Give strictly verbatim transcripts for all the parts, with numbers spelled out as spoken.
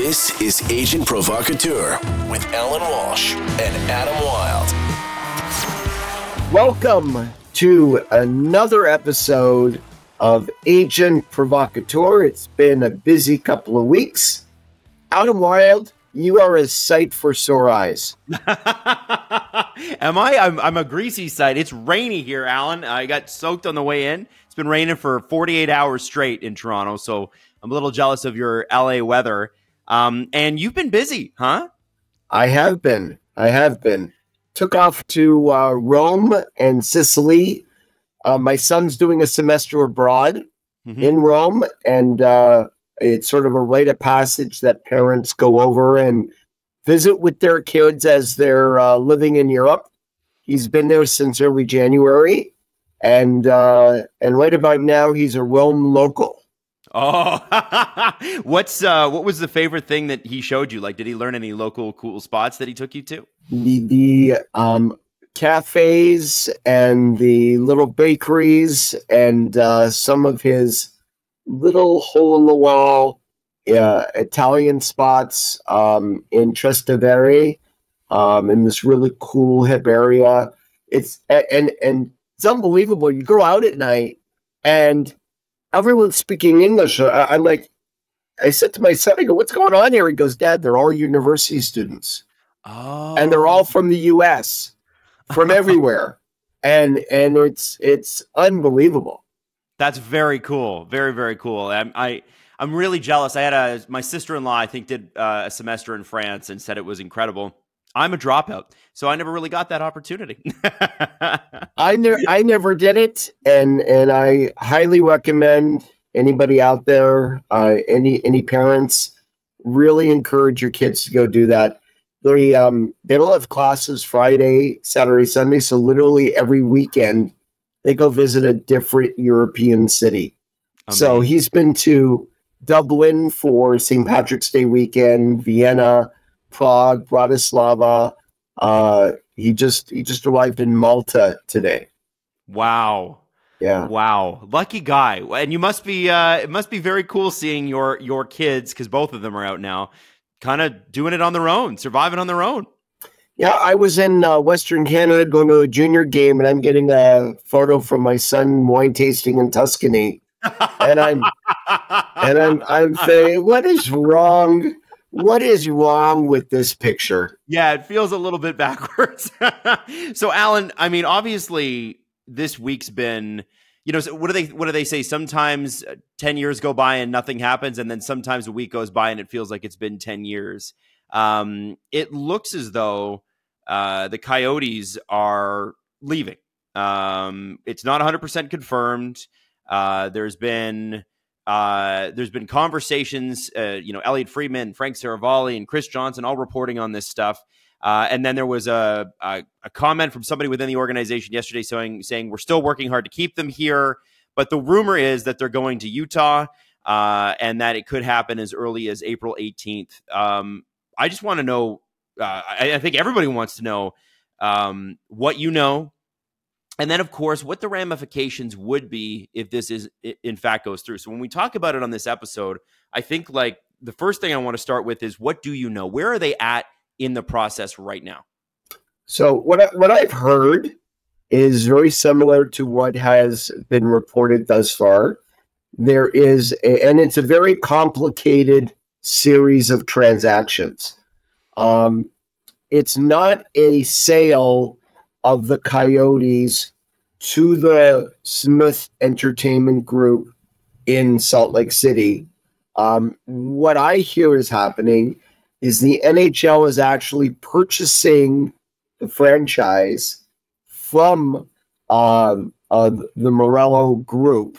This is Agent Provocateur with Alan Walsh and Adam Wilde. Welcome to another episode of Agent Provocateur. It's been a busy couple of weeks. Adam Wilde, you are a sight for sore eyes. Am I? I'm, I'm a greasy sight. It's rainy here, Alan. I got soaked on the way in. It's been raining for forty-eight hours straight in Toronto, so I'm a little jealous of your L A weather. Um, and you've been busy, huh? I have been. I have been. Took off to uh, Rome and Sicily. Uh, my son's doing a semester abroad mm-hmm. in Rome, and uh, it's sort of a rite of passage that parents go over and visit with their kids as they're uh, living in Europe. He's been there since early January, and uh, and right about now he's a Rome local. Oh, what's uh, what was the favorite thing that he showed you? Like, did he learn any local cool spots that he took you to? The, the um, cafes and the little bakeries and uh, some of his little hole-in-the-wall uh, Italian spots um, in Trastevere, um, in this really cool hip area. It's and and it's unbelievable. You go out at night and everyone's speaking English. I, I'm like, I said to my son, I go, "What's going on here?" He goes, "Dad, they're all university students, oh. and they're all from the U S, from everywhere, and and it's it's unbelievable." That's very cool. Very, very cool. I'm, I, I'm really jealous. I had a, my sister-in-law, I think, did uh, a semester in France and said it was incredible. I'm a dropout, so I never really got that opportunity. I never, I never did it, and and I highly recommend anybody out there, uh, any any parents, really encourage your kids to go do that. They um they don't have classes Friday, Saturday, Sunday, so literally every weekend they go visit a different European city. Amazing. So he's been to Dublin for Saint Patrick's Day weekend, Vienna, Prague, Bratislava. Uh, he just he just arrived in Malta today. Wow. Yeah. Wow. Lucky guy. And you must be uh, it must be very cool seeing your your kids, because both of them are out now, kind of doing it on their own, surviving on their own. Yeah, I was in uh, Western Canada going to a junior game, and I'm getting a photo from my son wine tasting in Tuscany, and I'm and I'm I'm saying, what is wrong? What is wrong with this picture? Yeah, it feels a little bit backwards. So, Alan, I mean, obviously, this week's been, you know, what do they what do they say? Sometimes ten years go by and nothing happens, and then sometimes a week goes by and it feels like it's been ten years. Um, it looks as though uh, the Coyotes are leaving. Um, it's not one hundred percent confirmed. Uh, there's been uh, there's been conversations. Uh, you know, Elliot Friedman, Frank Saravalli, and Chris Johnson all reporting on this stuff. Uh, and then there was a, a a comment from somebody within the organization yesterday saying saying we're still working hard to keep them here, but the rumor is that they're going to Utah, uh, and that it could happen as early as April eighteenth. Um, I just want to know, uh, I, I think everybody wants to know um, what you know, and then, of course, what the ramifications would be if this is, in fact, goes through. So when we talk about it on this episode, I think like the first thing I want to start with is, what do you know? Where are they at in the process right now? So what I, what I've heard is very similar to what has been reported thus far. There is, a, and it's a very complicated series of transactions. Um, it's not a sale of the Coyotes to the Smith Entertainment Group in Salt Lake City. Um, what I hear is happening is the N H L is actually purchasing the franchise from uh, uh, the Morello Group,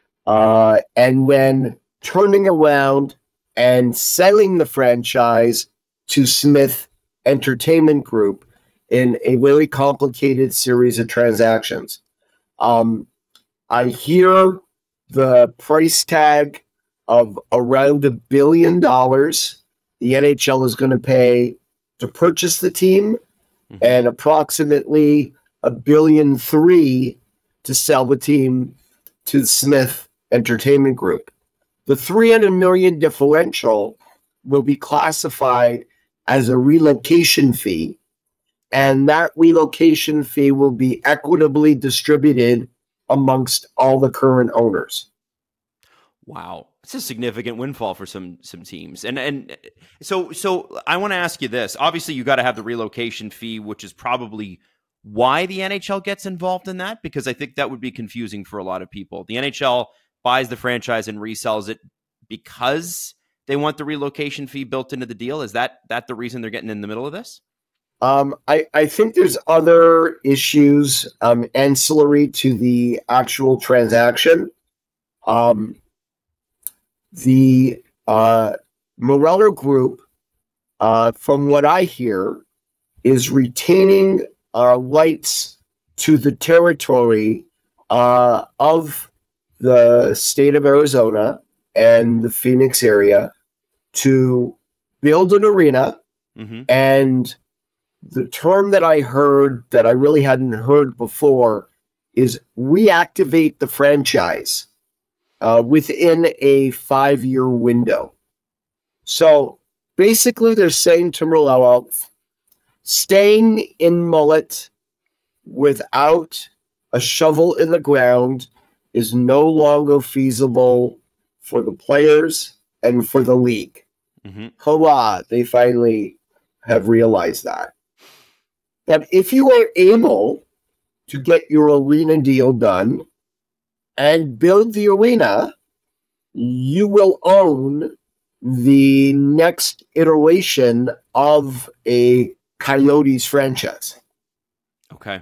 uh, and then turning around and selling the franchise to Smith Entertainment Group in a really complicated series of transactions. Um, I hear the price tag of around a billion dollars the N H L is going to pay to purchase the team, mm-hmm. and approximately a billion three to sell the team to Smith Entertainment Group. The three hundred million differential will be classified as a relocation fee, and that relocation fee will be equitably distributed amongst all the current owners. Wow, it's a significant windfall for some some teams. And and so so I want to ask you this. Obviously, you got to have the relocation fee, which is probably why the N H L gets involved in that, because I think that would be confusing for a lot of people. The N H L buys the franchise and resells it because they want the relocation fee built into the deal. Is that that the reason they're getting in the middle of this? Um, I, I think there's other issues um, ancillary to the actual transaction. Um, the uh, Morello Group, uh, from what I hear, is retaining uh, rights to the territory uh, of the state of Arizona and the Phoenix area to build an arena. Mm-hmm. And the term that I heard that I really hadn't heard before is reactivate the franchise uh, within a five-year window. So basically they're saying to Morello, staying in Mullet without a shovel in the ground is no longer feasible for the players and for the league. Mm-hmm. Hurrah, they finally have realized that. And if you are able to get your arena deal done and build the arena, you will own the next iteration of a Coyotes franchise. Okay.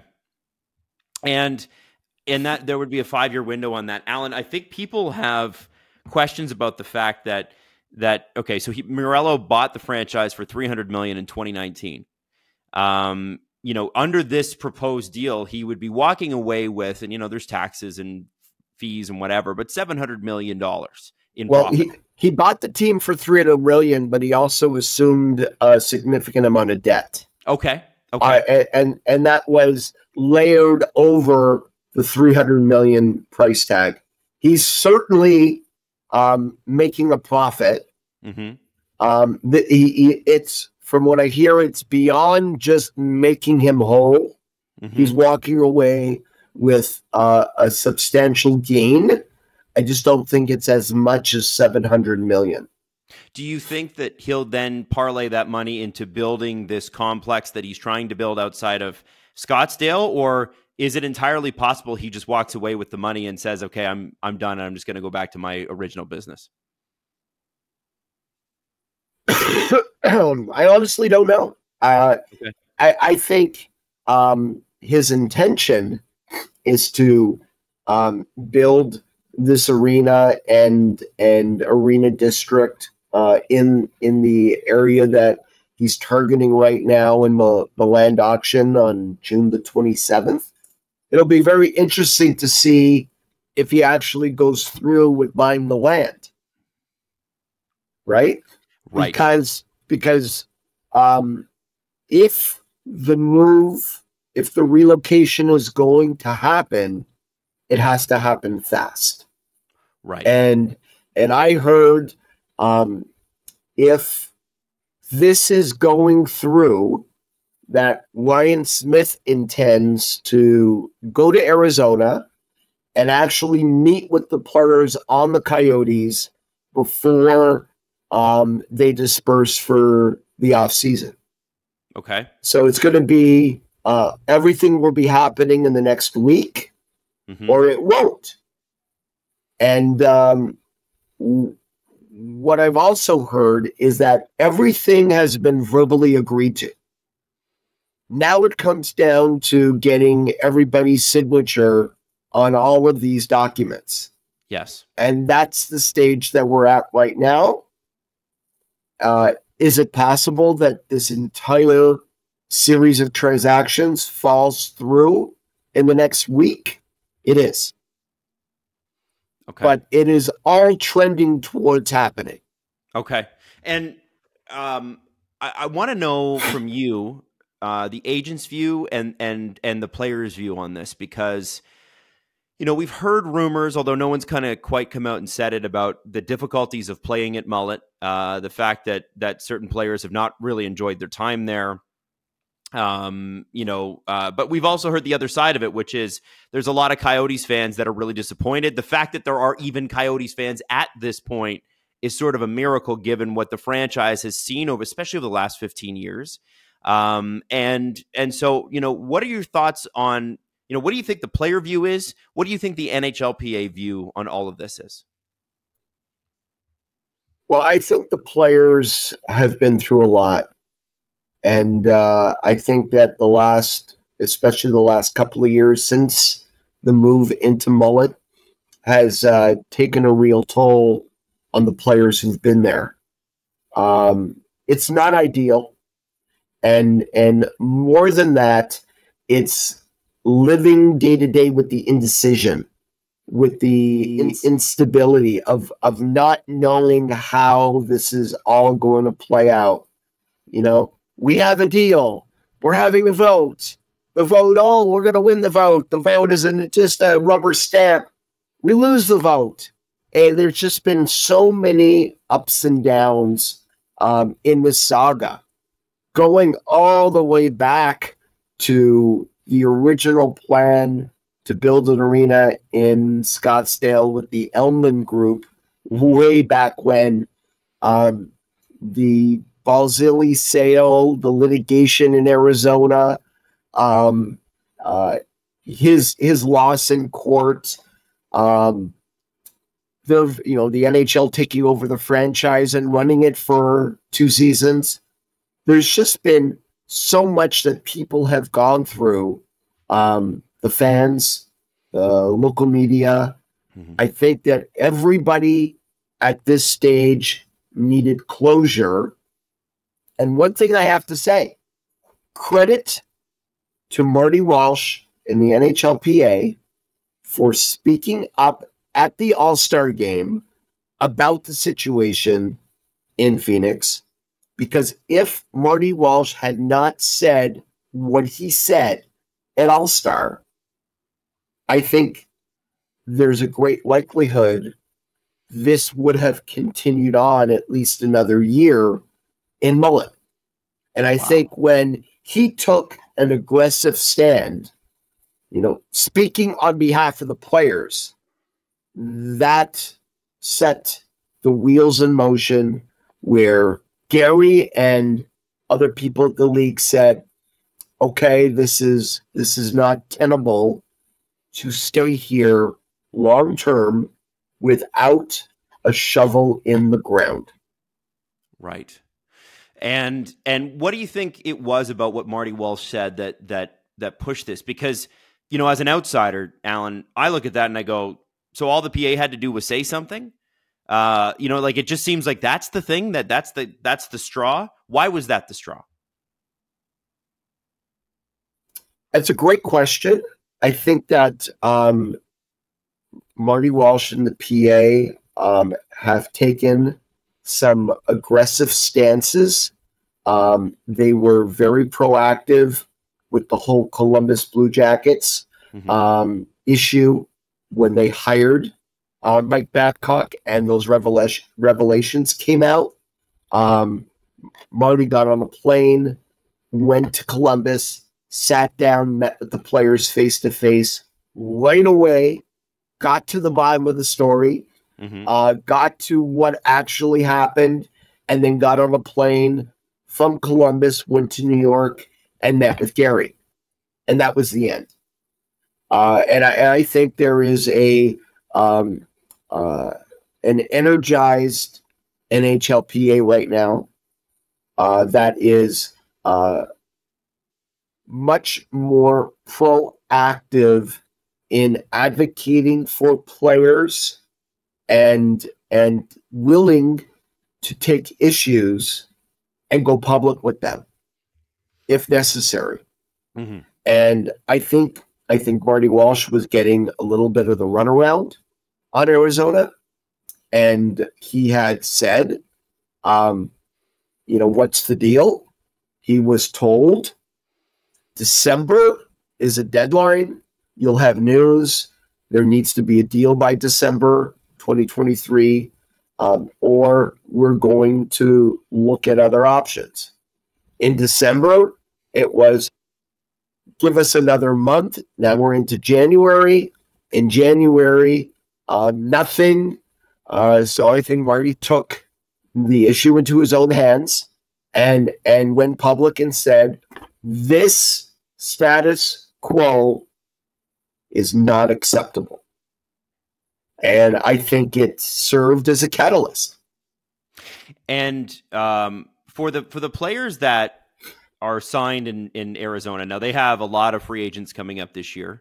And and that there would be a five-year window on that. Alan, I think people have questions about the fact that that okay, so he, Morello bought the franchise for three hundred million dollars in twenty nineteen. Um, you know, under this proposed deal, he would be walking away with, and you know, there's taxes and fees and whatever, but seven hundred million dollars in well, profit. He, he bought the team for three hundred million dollars, but he also assumed a significant amount of debt. Okay. Okay. Uh, and, and and that was layered over the three hundred million dollars price tag. He's certainly um, making a profit. Mm-hmm. Um, the, he, he, it's from what I hear, it's beyond just making him whole. Mm-hmm. He's walking away with uh, a substantial gain. I just don't think it's as much as seven hundred million dollars. Do you think that he'll then parlay that money into building this complex that he's trying to build outside of Scottsdale, or is it entirely possible he just walks away with the money and says, "Okay, I'm I'm done, and I'm just going to go back to my original business"? I honestly don't know. Uh, okay. I, I think um, his intention is to um, build this arena and and arena district uh, in in the area that he's targeting right now in the, the land auction on June the twenty-seventh. It'll be very interesting to see if he actually goes through with buying the land. Right? Right. Because because um, if the move, if the relocation is going to happen, it has to happen fast. Right. And and I heard um, if this is going through, that Ryan Smith intends to go to Arizona and actually meet with the players on the Coyotes before um, they disperse for the offseason. Okay. So it's going to be, uh, everything will be happening in the next week, mm-hmm. or it won't. And um, what I've also heard is that everything has been verbally agreed to. Now it comes down to getting everybody's signature on all of these documents. Yes. And that's the stage that we're at right now. Uh, is it possible that this entire series of transactions falls through in the next week? It is. Okay. But it is all trending towards happening. Okay. And um, I, I want to know from you uh, the agent's view and and and the player's view on this, because You know, we've heard rumors, although no one's kind of quite come out and said it, about the difficulties of playing at Mullet, uh, the fact that that certain players have not really enjoyed their time there. Um, you know, uh, but we've also heard the other side of it, which is there's a lot of Coyotes fans that are really disappointed. The fact that there are even Coyotes fans at this point is sort of a miracle, given what the franchise has seen over, especially over the last fifteen years. Um, and and so, you know, what are your thoughts on, you know, what do you think the player view is? What do you think the N H L P A view on all of this is? Well, I think the players have been through a lot. And uh, I think that the last, especially the last couple of years since the move into Mullet, has uh, taken a real toll on the players who've been there. Um, it's not ideal. And, and more than that, it's living day to day with the indecision, with the in- instability of, of not knowing how this is all going to play out. You know, we have a deal. We're having a vote. The vote, oh, we're going to win the vote. The vote isn't just a rubber stamp. We lose the vote. And there's just been so many ups and downs um, in this saga, going all the way back to the original plan to build an arena in Scottsdale with the Elman Group way back when. Um, the Balzilli sale, the litigation in Arizona, um, uh, his his loss in court, um, the you know the N H L taking over the franchise and running it for two seasons. There's just been so much that people have gone through. Um, the fans, the local media. Mm-hmm. I think that everybody at this stage needed closure. And one thing I have to say, credit to Marty Walsh in the N H L P A for speaking up at the All-Star game about the situation in Phoenix. Because if Marty Walsh had not said what he said at All-Star, I think there's a great likelihood this would have continued on at least another year in Mullet. And I wow. think when he took an aggressive stand, you know, speaking on behalf of the players, that set the wheels in motion where Gary and other people at the league said, okay, this is this is not tenable to stay here long term without a shovel in the ground. Right. And and what do you think it was about what Marty Walsh said that that that pushed this? Because, you know, as an outsider, Alan, I look at that and I go, so all the P A had to do was say something? Uh, you know, like it just seems like that's the thing, that that's the that's the straw. Why was that the straw? That's a great question. I think that um, Marty Walsh and the P A um, have taken some aggressive stances. Um, they were very proactive with the whole Columbus Blue Jackets mm-hmm. um, issue when they hired uh, Mike Babcock and those revelation, revelations came out. Um, Marty got on a plane, went to Columbus, sat down, met with the players face to face right away, got to the bottom of the story, mm-hmm. uh, got to what actually happened, and then got on a plane from Columbus, went to New York, and met with Gary. And that was the end. Uh, and, I, and I think there is a um, uh, an energized N H L P A right now uh, that is uh, much more proactive in advocating for players and and willing to take issues and go public with them if necessary. Mm-hmm. And I think I think Marty Walsh was getting a little bit of the runaround on Arizona, and he had said, um, you know, what's the deal? He was told December is a deadline. You'll have news there needs to be a deal by December twenty twenty-three, um, or we're going to look at other options. In December, it was give us another month. Now we're into January. In January, uh, nothing. Uh, so I think Marty took the issue into his own hands and and went public and said, this status quo is not acceptable. And I think it served as a catalyst. And um, for the for the players that are signed in, in Arizona, now they have a lot of free agents coming up this year.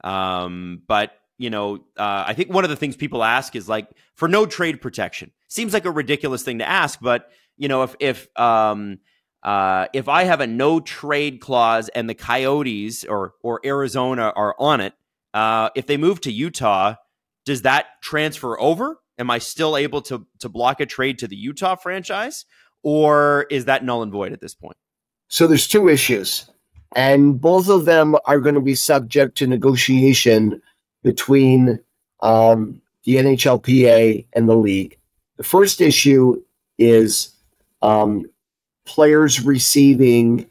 Um, but, you know, uh, I think one of the things people ask is like, for no trade protection. Seems like a ridiculous thing to ask, but, you know, if if um, uh, if I have a no trade clause and the Coyotes or or Arizona are on it, uh, if they move to Utah, does that transfer over? Am I still able to to block a trade to the Utah franchise, or is that null and void at this point? So there's two issues, and both of them are going to be subject to negotiation between um, the N H L P A and the league. The first issue is um, players receiving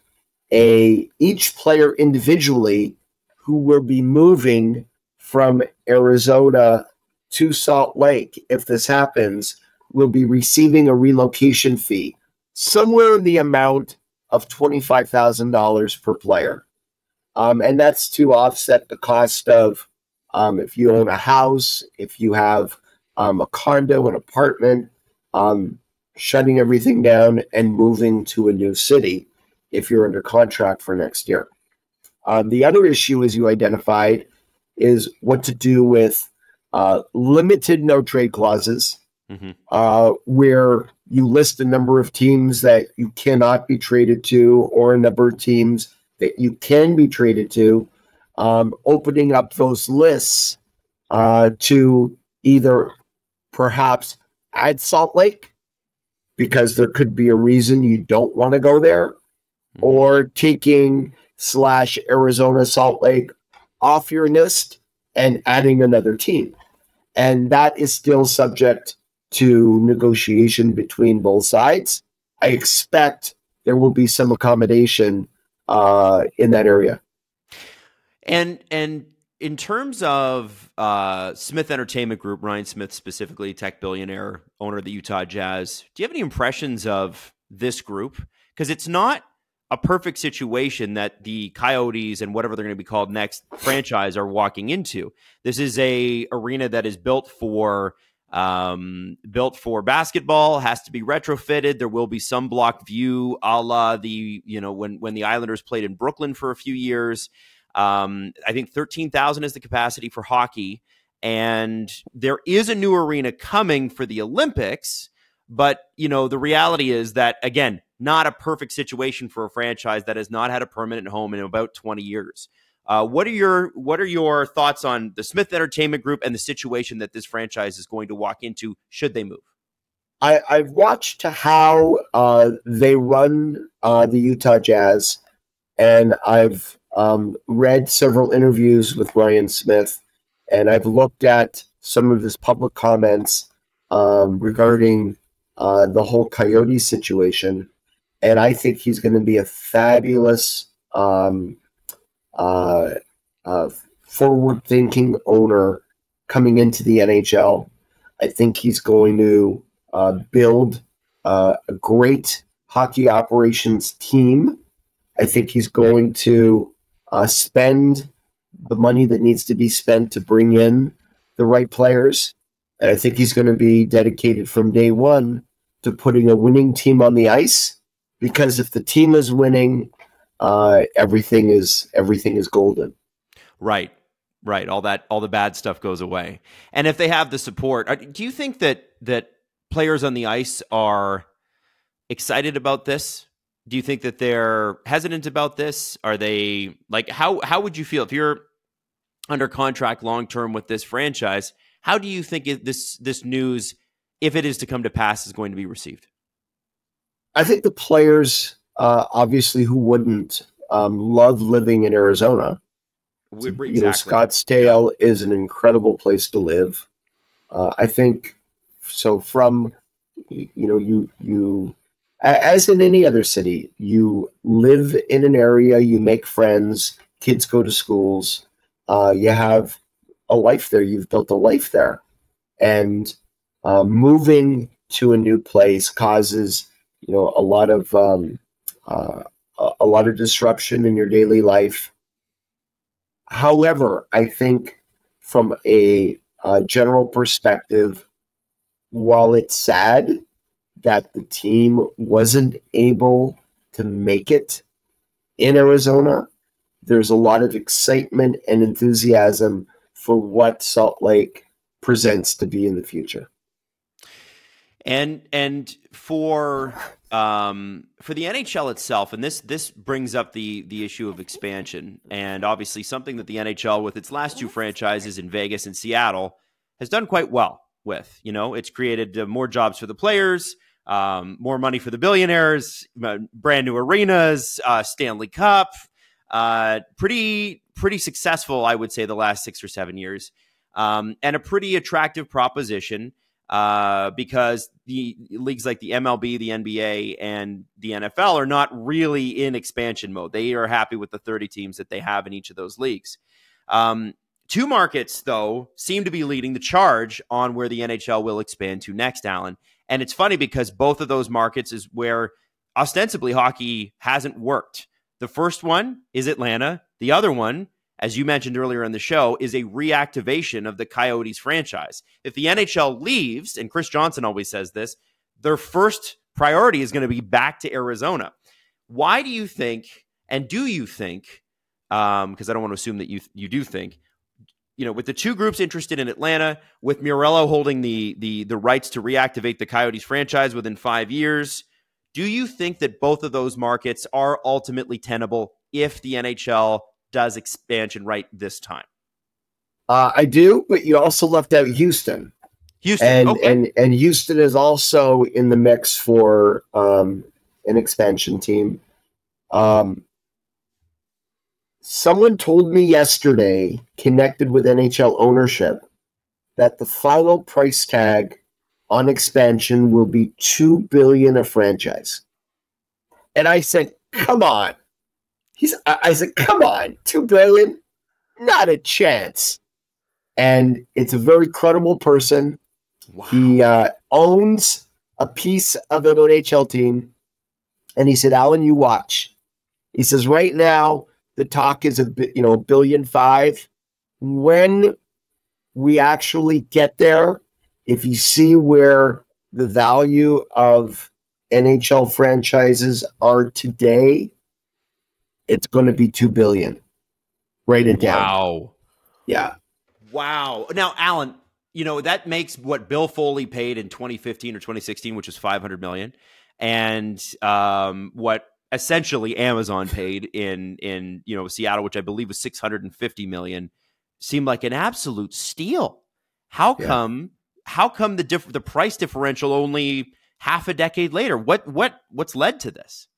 a each player individually who will be moving from Arizona to Salt Lake. If this happens, will be receiving a relocation fee somewhere in the amount of twenty-five thousand dollars per player. Um, and that's to offset the cost of um, if you own a house, if you have um, a condo, an apartment, um, shutting everything down and moving to a new city if you're under contract for next year. Um, the other issue, as you identified, is what to do with uh, limited no-trade clauses, mm-hmm. uh, where you list a number of teams that you cannot be traded to or a number of teams that you can be traded to, um, opening up those lists uh, to either perhaps add Salt Lake because there could be a reason you don't want to go there, mm-hmm. or taking slash Arizona Salt Lake off your list and adding another team. And that is still subject to negotiation between both sides. I expect there will be some accommodation uh, in that area. And and in terms of uh, Smith Entertainment Group, Ryan Smith specifically, tech billionaire, owner of the Utah Jazz, do you have any impressions of this group? Because it's not a perfect situation that the Coyotes and whatever they're going to be called next franchise are walking into. This is a arena that is built for um, built for basketball, has to be retrofitted. There will be some block view, a la the you know when when the Islanders played in Brooklyn for a few years. Um, I think thirteen thousand is the capacity for hockey, and there is a new arena coming for the Olympics. But you know the reality is that, again, not a perfect situation for a franchise that has not had a permanent home in about twenty years. Uh, what are your what are your thoughts on the Smith Entertainment Group and the situation that this franchise is going to walk into should they move? I, I've watched how uh, they run uh, the Utah Jazz, and I've um, read several interviews with Ryan Smith, and I've looked at some of his public comments um, regarding uh, the whole Coyote situation. And I think he's going to be a fabulous, um, uh, uh, forward-thinking owner coming into the N H L. I think he's going to uh, build uh, a great hockey operations team. I think he's going to uh, spend the money that needs to be spent to bring in the right players. And I think he's going to be dedicated from day one to putting a winning team on the ice. Because if the team is winning, uh, everything is everything is golden. Right, right. All that, all the bad stuff goes away. And if they have the support, do you think that that players on the ice are excited about this? Do you think that they're hesitant about this? Are they like how how would you feel if you're under contract long term with this franchise? How do you think it, this this news, if it is to come to pass, is going to be received? I think the players, uh, obviously, who wouldn't um, love living in Arizona. We- we- You know, exactly. Scottsdale is an incredible place to live. Uh, I think so. From you know, you you a- as in any other city, you live in an area, you make friends, kids go to schools, uh, you have a life there. You've built a life there, and uh, moving to a new place causes you know a lot of um, uh, a a lot of disruption in your daily life. However, I think from a, uh general perspective, while it's sad that the team wasn't able to make it in Arizona, there's a lot of excitement and enthusiasm for what Salt Lake presents to be in the future. And and for um, for the N H L itself, and this this brings up the the issue of expansion, and obviously something that the N H L, with its last two franchises in Vegas and Seattle, has done quite well with. You know, it's created uh, more jobs for the players, um, more money for the billionaires, uh, brand new arenas, uh, Stanley Cup, uh, pretty pretty successful, I would say, the last six or seven years, um, and a pretty attractive proposition. Uh, because the leagues like the M L B, the N B A, and the N F L are not really in expansion mode. They are happy with the thirty teams that they have in each of those leagues. Um, two markets, though, seem to be leading the charge on where the N H L will expand to next, Alan. And it's funny because both of those markets is where ostensibly hockey hasn't worked. The first one is Atlanta. The other one, as you mentioned earlier in the show, is a reactivation of the Coyotes franchise. If the N H L leaves, and Chris Johnson always says this, their first priority is going to be back to Arizona. Why do you think, and do you think, um, because I don't want to assume that you you do think, you know, with the two groups interested in Atlanta, with Murillo holding the the the rights to reactivate the Coyotes franchise within five years, do you think that both of those markets are ultimately tenable if the N H L does expansion right this time? Uh, I do, but you also left out Houston. Houston, and okay. and and Houston is also in the mix for um, an expansion team. Um, someone told me yesterday, connected with N H L ownership, that the final price tag on expansion will be two billion dollars a franchise. And I said, "Come on." He's. I I said, "Come on, two billion dollars? Not a chance." And it's a very credible person. Wow. He uh, owns a piece of an N H L team. And he said, "Alan, you watch." He says, "Right now, the talk is a bi- you know, a billion five. When we actually get there, if you see where the value of N H L franchises are today, it's going to be two billion dollars. Write it down." Wow. Yeah. Wow. Now, Alan, you know, that makes what Bill Foley paid in twenty fifteen or twenty sixteen, which was five hundred million dollars, and um, what essentially Amazon paid in, in, you know, Seattle, which I believe was six hundred fifty million dollars, seemed like an absolute steal. How Yeah. come, how come the diff- the price differential only half a decade later? What, what, what's led to this?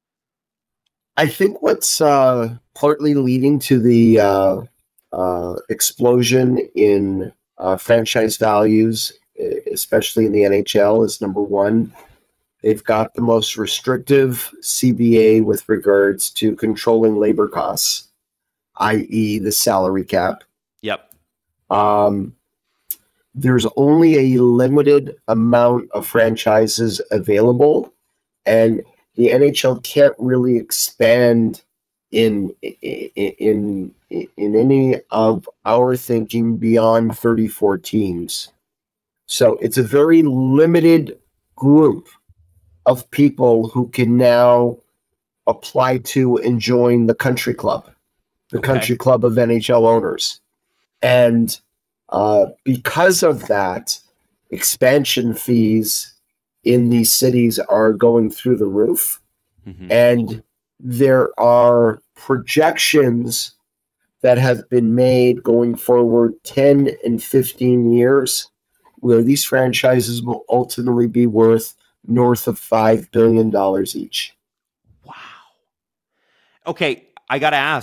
I think what's uh, partly leading to the uh, uh, explosion in uh, franchise values, especially in the N H L, is number one, they've got the most restrictive C B A with regards to controlling labor costs, that is the salary cap. Yep. Um, there's only a limited amount of franchises available, and the N H L can't really expand in in in in any of our thinking beyond thirty-four teams. So it's a very limited group of people who can now apply to and join the country club, the Okay. country club of N H L owners. And uh, because of that, expansion fees in these cities are going through the roof. Mm-hmm. And there are projections that have been made going forward ten and fifteen years where these franchises will ultimately be worth north of five billion dollars each. Wow. Okay, I got to ask,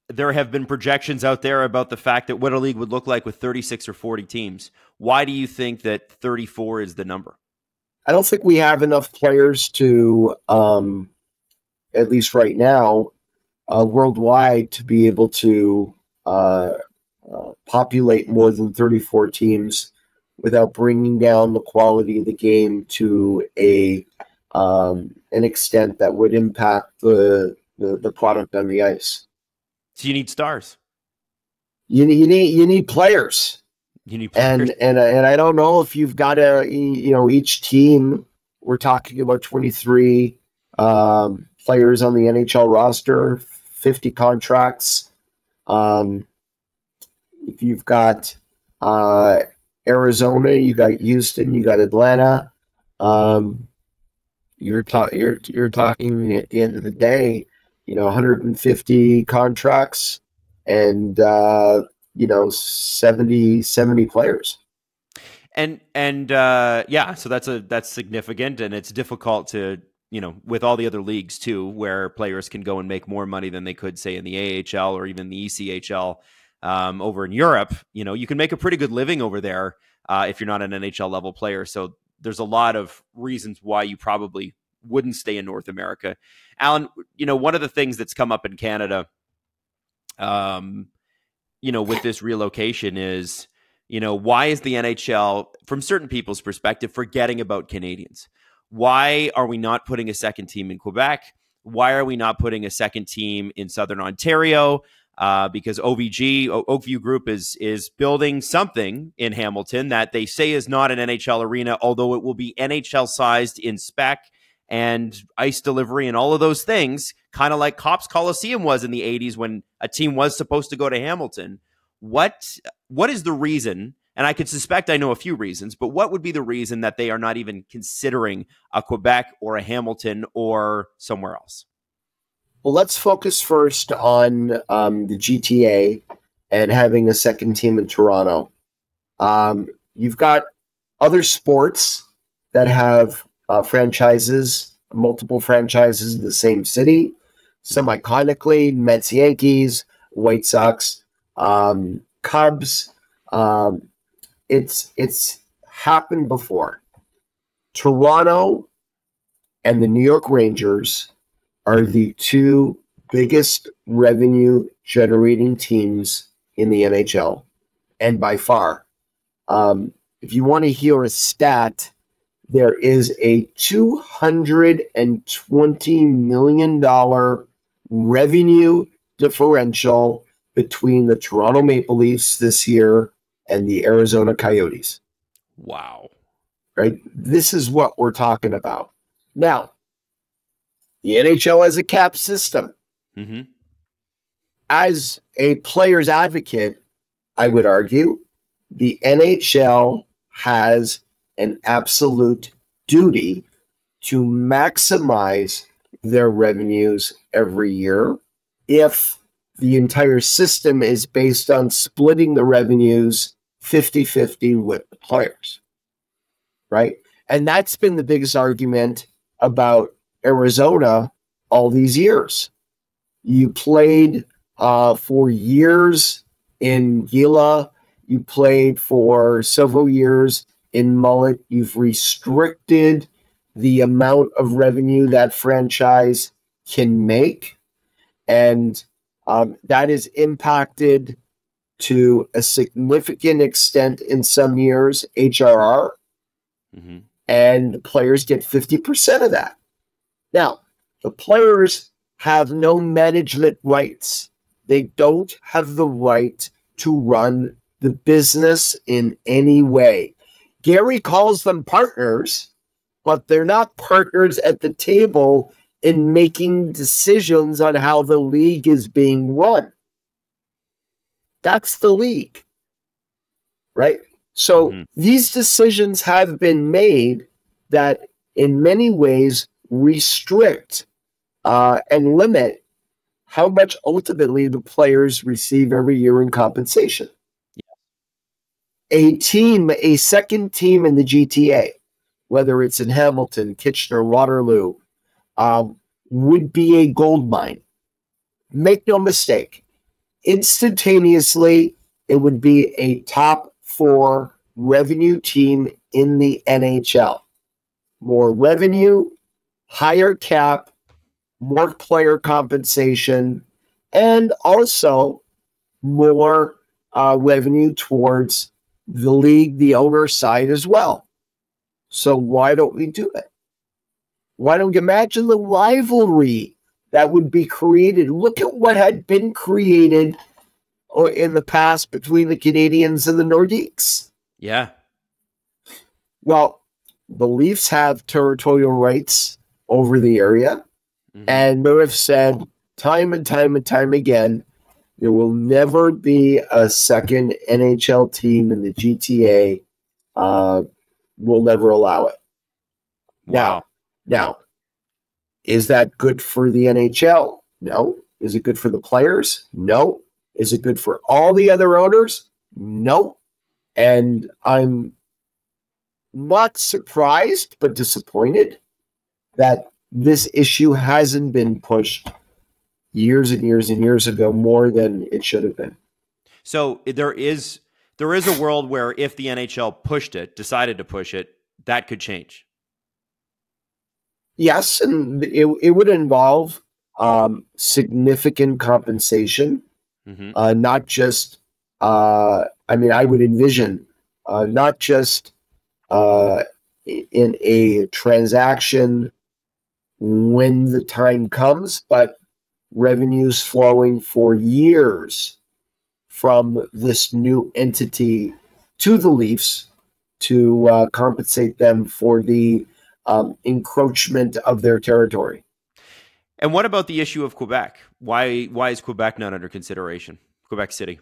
there have been projections out there about the fact that what a league would look like with thirty-six or forty teams. Why do you think that thirty-four is the number? I don't think we have enough players to, um, at least right now, uh, worldwide, to be able to uh, uh, populate more than thirty-four teams without bringing down the quality of the game to a um, an extent that would impact the, the the product on the ice. So you need stars. You need you need you need players. You need players. And and and I don't know if you've got a you know each team. We're talking about twenty-three um, players on the N H L roster, fifty contracts. Um, if you've got uh, Arizona, you got Houston, you got Atlanta. Um, you're ta- you're you're talking at the end of the day, you know, one hundred fifty contracts and uh, you know seventy, seventy players. And and uh, yeah, so that's a that's significant, and it's difficult to, you know, with all the other leagues too, where players can go and make more money than they could, say, in the A H L or even the E C H L um, over in Europe. You know, you can make a pretty good living over there uh, if you're not an N H L level player. So there's a lot of reasons why you probably wouldn't stay in North America. Alan, you know, one of the things that's come up in Canada, um, you know, with this relocation is, you know, why is the N H L, from certain people's perspective, forgetting about Canadians? Why are we not putting a second team in Quebec? Why are we not putting a second team in Southern Ontario? Uh, because O V G, o- Oakview Group, is is building something in Hamilton that they say is not an N H L arena, although it will be N H L sized in spec and ice delivery and all of those things, kind of like Cops Coliseum was in the eighties when a team was supposed to go to Hamilton. What what is the reason? And I could suspect I know a few reasons, but what would be the reason that they are not even considering a Quebec or a Hamilton or somewhere else? Well, let's focus first on um, the G T A and having a second team in Toronto. Um, you've got other sports that have uh, franchises, multiple franchises in the same city. Some iconically, Mets, Yankees, White Sox, um, Cubs. Um, it's it's happened before. Toronto and the New York Rangers are the two biggest revenue generating teams in the N H L, and by far. Um, if you want to hear a stat, there is a two hundred twenty million dollars revenue differential between the Toronto Maple Leafs this year and the Arizona Coyotes. Wow. Right? This is what we're talking about. Now, the N H L has a cap system. Mm-hmm. As a player's advocate, I would argue the N H L has an absolute duty to maximize their revenues every year. If the entire system is based on splitting the revenues fifty-fifty with the players, right? And that's been the biggest argument about Arizona all these years. You played uh, for years in Gila. You played for several years in Mullet. You've restricted the amount of revenue that franchise can make. And um, that is impacted to a significant extent in some years, H R R. Mm-hmm. And the players get fifty percent of that. Now, the players have no management rights. They don't have the right to run the business in any way. Gary calls them partners, but they're not partners at the table in making decisions on how the league is being run. That's the league, right? So mm-hmm. these decisions have been made that in many ways restrict uh, and limit how much ultimately the players receive every year in compensation. Yeah. A team, a second team in the G T A, whether it's in Hamilton, Kitchener, Waterloo, um, would be a gold mine. Make no mistake, instantaneously, it would be a top four revenue team in the N H L. More revenue, higher cap, more player compensation, and also more uh, revenue towards the league, the owner side as well. So why don't we do it? Why don't you imagine the rivalry that would be created? Look at what had been created in the past between the Canadians and the Nordiques. Yeah. Well, the Leafs have territorial rights over the area, mm-hmm. and they have said time and time and time again, there will never be a second N H L team in the G T A. Uh, we'll never allow it. Wow. Now, now, is that good for the N H L? No. Is it good for the players? No. Is it good for all the other owners? No. And I'm not surprised, but disappointed that this issue hasn't been pushed years and years and years ago more than it should have been. So there is there is a world where if the N H L pushed it, decided to push it, that could change. Yes, and it, it would involve um, significant compensation, mm-hmm. uh, not just, uh, I mean, I would envision uh, not just uh, in a transaction when the time comes, but revenues flowing for years from this new entity to the Leafs to uh, compensate them for the um, encroachment of their territory. And what about the issue of Quebec? Why why is Quebec not under consideration? Quebec City.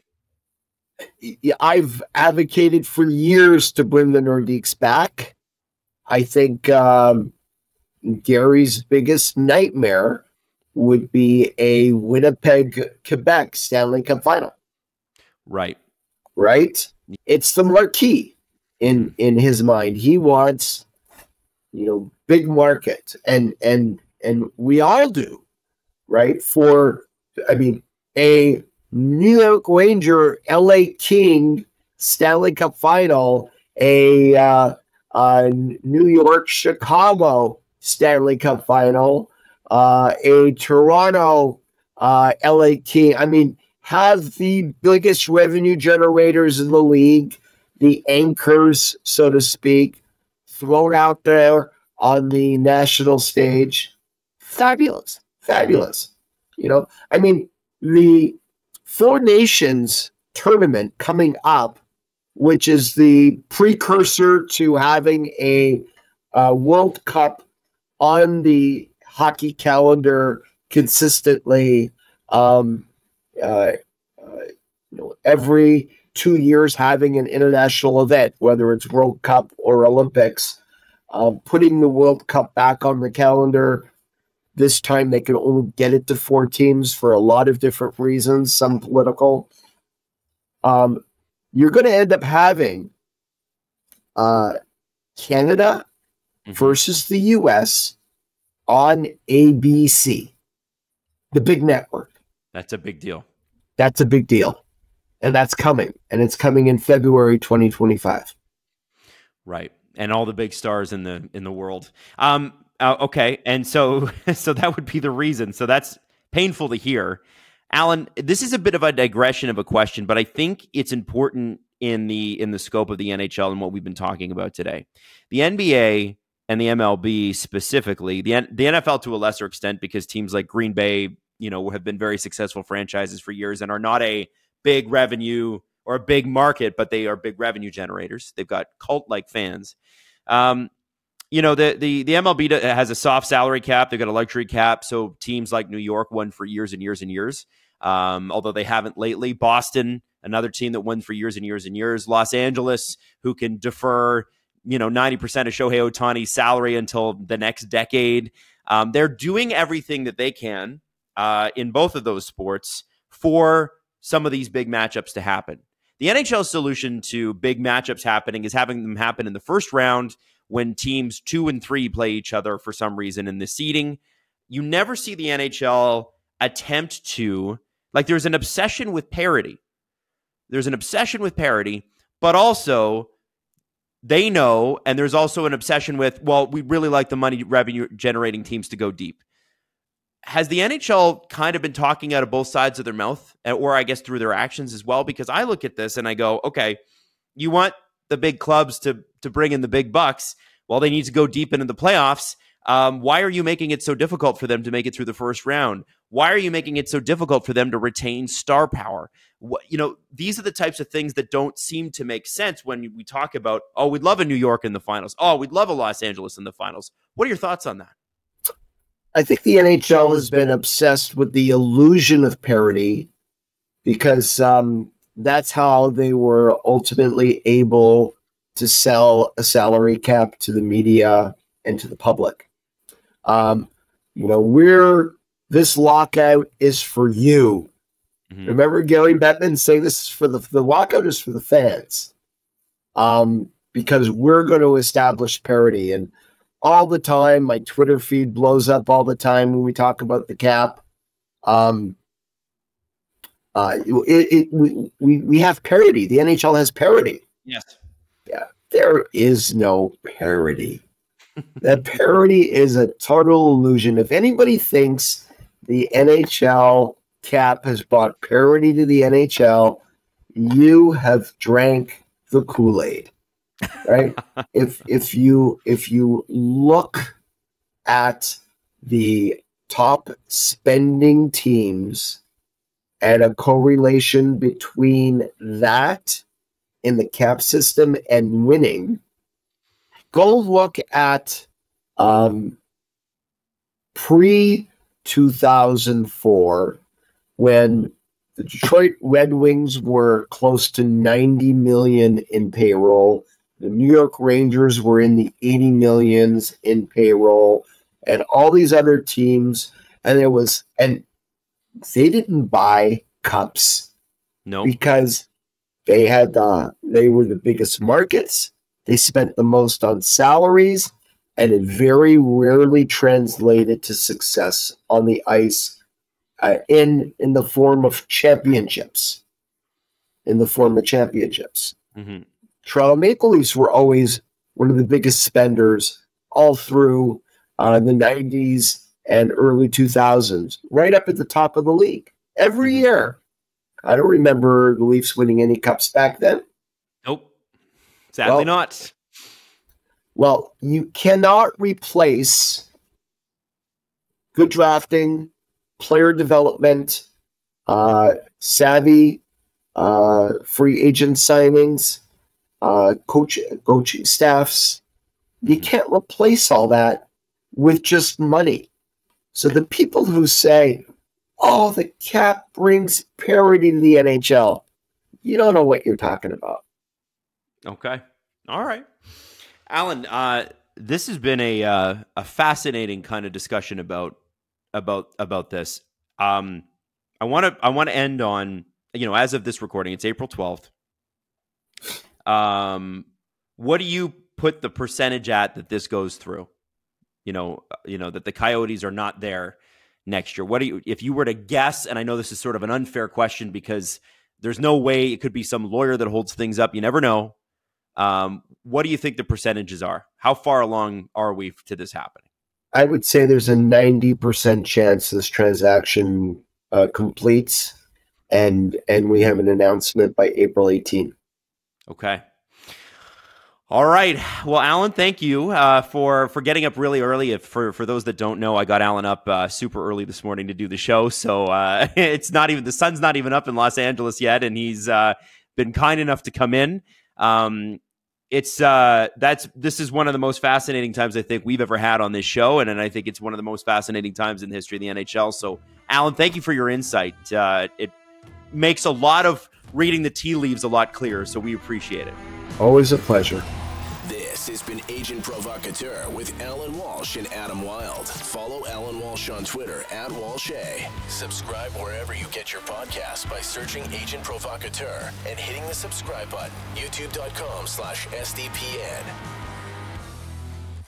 I've advocated for years to bring the Nordiques back. I think um, Gary's biggest nightmare would be a Winnipeg-Quebec Stanley Cup final. Right. Right? It's the marquee in, in his mind. He wants, you know, big market. And, and, and we all do, right? For, I mean, a New York Ranger, L A King Stanley Cup final, a uh, uh, New York Chicago Stanley Cup final, uh, a Toronto uh, L A King. I mean, have the biggest revenue generators in the league, the anchors, so to speak, thrown out there on the national stage. Fabulous, fabulous. You know, I mean, the Four Nations tournament coming up, which is the precursor to having a uh, World Cup on the hockey calendar consistently, um, uh, uh, you know, every two years having an international event, whether it's World Cup or Olympics, uh, putting the World Cup back on the calendar. This time they can only get it to four teams for a lot of different reasons, some political. Um, you're going to end up having uh, Canada mm-hmm. versus the U S on A B C, the big network. That's a big deal. That's a big deal. And that's coming. And it's coming in February twenty twenty-five. Right. And all the big stars in the in the world. Um, Uh, okay, and so so that would be the reason. So that's painful to hear. Alan, this is a bit of a digression of a question, but I think it's important in the in the scope of the N H L and what we've been talking about today. The N B A and the M L B specifically, the N- the N F L to a lesser extent, because teams like Green Bay, you know, have been very successful franchises for years and are not a big revenue or a big market, but they are big revenue generators. They've got cult-like fans. Um, You know, the, the the M L B has a soft salary cap. They've got a luxury cap. So teams like New York won for years and years and years, um, although they haven't lately. Boston, another team that won for years and years and years. Los Angeles, who can defer, you know, ninety percent of Shohei Ohtani's salary until the next decade. Um, they're doing everything that they can uh, in both of those sports for some of these big matchups to happen. The N H L solution to big matchups happening is having them happen in the first round, when teams two and three play each other for some reason in the seeding. You never see the N H L attempt to, Like there's an obsession with parity. There's an obsession with parity, but also they know, and there's also an obsession with, well, we really like the money revenue generating teams to go deep. Has the N H L kind of been talking out of both sides of their mouth, or I guess through their actions as well? Because I look at this and I go, okay, you want the big clubs to to bring in the big bucks. Well, they need to go deep into the playoffs. Um, why are you making it so difficult for them to make it through the first round? Why are you making it so difficult for them to retain star power? What, you know, these are the types of things that don't seem to make sense when we talk about, oh, we'd love a New York in the finals. Oh, we'd love a Los Angeles in the finals. What are your thoughts on that? I think the N H L has been obsessed with the illusion of parity because um, that's how they were ultimately able to sell a salary cap to the media and to the public. Um, you know, we're this lockout is for you. Mm-hmm. Remember Gary Bettman saying this is for the the lockout is for the fans, um, because we're going to establish parity. And all the time, my Twitter feed blows up all the time when we talk about the cap. Um, uh, it, it we, we we have parity. The N H L has parity. Yes. Yeah, there is no parity. That parity is a total illusion. If anybody thinks the N H L cap has brought parity to the N H L, you have drank the Kool-Aid, right? if if you if you look at the top spending teams and a correlation between that in the cap system and winning, go look at um, pre two thousand four when the Detroit Red Wings were close to ninety million in payroll. The New York Rangers were in the eighty millions in payroll, and all these other teams. And there was, and they didn't buy cups, no, because they had uh, they were the biggest markets. They spent the most on salaries, and it very rarely translated to success on the ice uh, in in the form of championships. In the form of championships. Mm-hmm. Toronto Maple Leafs were always one of the biggest spenders all through uh, the nineties and early two thousands, right up at the top of the league every Mm-hmm. year. I don't remember the Leafs winning any cups back then. Nope. Sadly well, not. Well, you cannot replace good drafting, player development, uh, savvy uh, free agent signings, uh, coach, coaching staffs. You can't replace all that with just money. So the people who say, oh, the cap brings parity to the N H L, you don't know what you're talking about. Okay. All right. Alan, uh, this has been a uh, a fascinating kind of discussion about about about this. Um, I want to I want to end on, you know, as of this recording, it's April twelfth. Um, what do you put the percentage at that this goes through? You know, you know that the Coyotes are not there next year. What do you, if you were to guess? And I know this is sort of an unfair question because there's no way it could be some lawyer that holds things up. You never know. Um, what do you think the percentages are? How far along are we to this happening? I would say there's a ninety percent chance this transaction uh, completes, and and we have an announcement by April eighteenth. Okay. All right. Well, Alan, thank you uh, for for getting up really early. If for for those that don't know, I got Alan up uh, super early this morning to do the show. So uh, it's not even the sun's not even up in Los Angeles yet, and he's uh, been kind enough to come in. Um, it's uh, that's this is one of the most fascinating times I think we've ever had on this show, and, and I think it's one of the most fascinating times in the history of the N H L. So, Alan, thank you for your insight. Uh, it makes a lot of reading the tea leaves a lot clearer, so we appreciate it. Always a pleasure. This has been Agent Provocateur with Alan Walsh and Adam Wilde. Follow Alan Walsh on Twitter at Walshay. Subscribe wherever you get your podcasts by searching Agent Provocateur and hitting the subscribe button. YouTube.com slash SDPN.